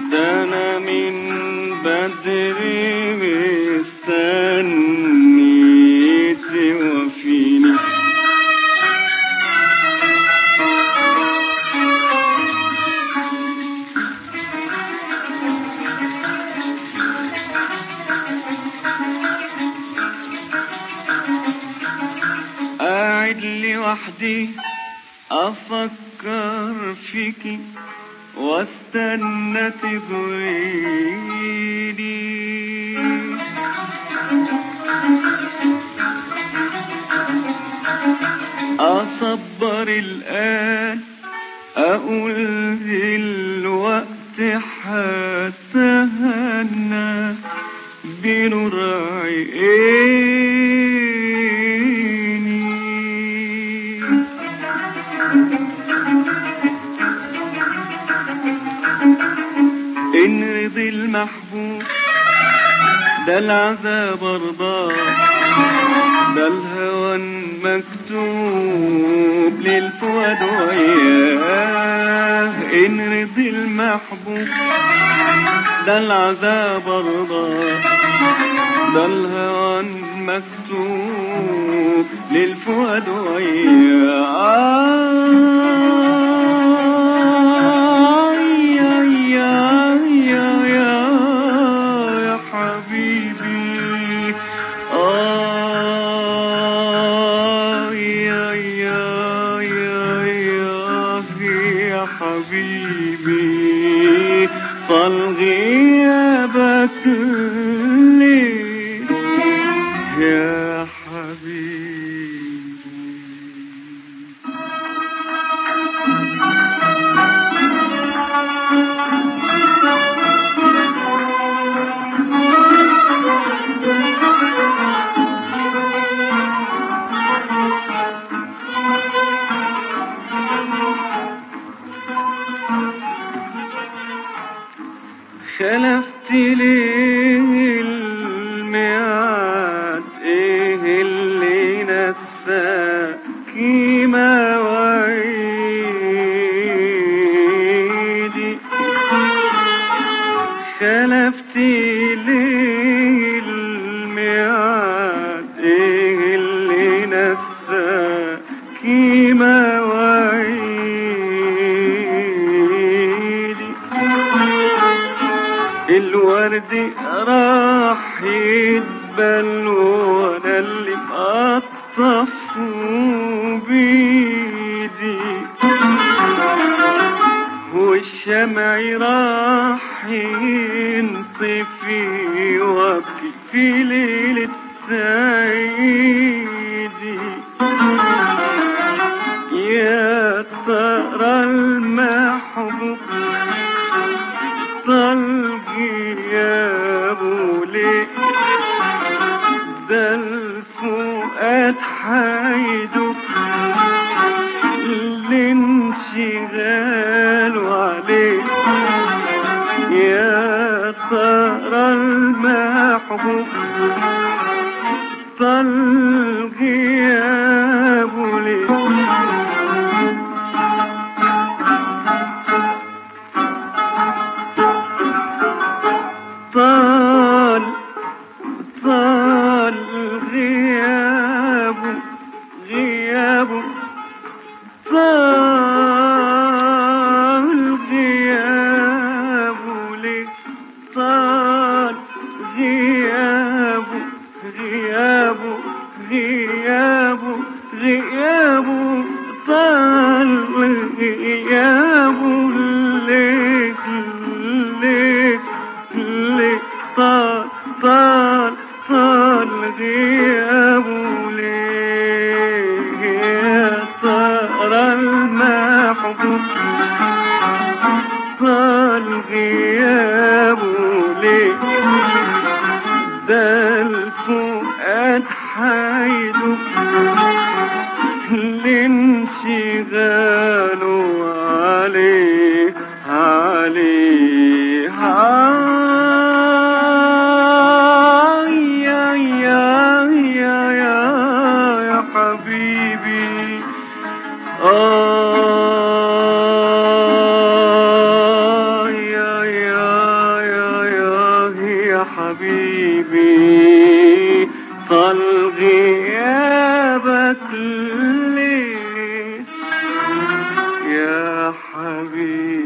ده انا من بدري مستني توفيني. قاعد لوحدي افكر فيكي واستنى تغيري، اصبر الان اقول دلوقتي هتهنى بنور عيني. إن رضي المحبوب ده العذاب رضاه، ده الهوى مكتوب للفؤاد وياه. إن رضي المحبوب ده العذاب رضاه، ده الهوى مكتوب للفؤاد وياه. حبيبي طال غيابك ليه يا حبيبي. خلفت ليه الميعاد، ايه اللي نساكي مواعيدي؟ خلفت ليه الميعاد، ايه اللي نساكي مواعيدي؟ الورد راح يدبل وانا اللي مقطفه بيدي، والشمع راح ينطفي وابكي في ليلة عيدي. يا ترى المحبوب طال غيابه ليه؟ ده الفؤاد حيدك الانشغال عليه. يا ترى المحبوب طال غيابه ليه؟ طال غيابه طال غيابه ليه؟ طال غيابه طال غيابه ليه طال غيابه ليه؟ يا ترى المحبوب طال غيابه ليه؟ ده الفؤاد حيدك الانشغال عليه يا حبيبي. يا حبيبي طال غيابك ليه يا حبيبي.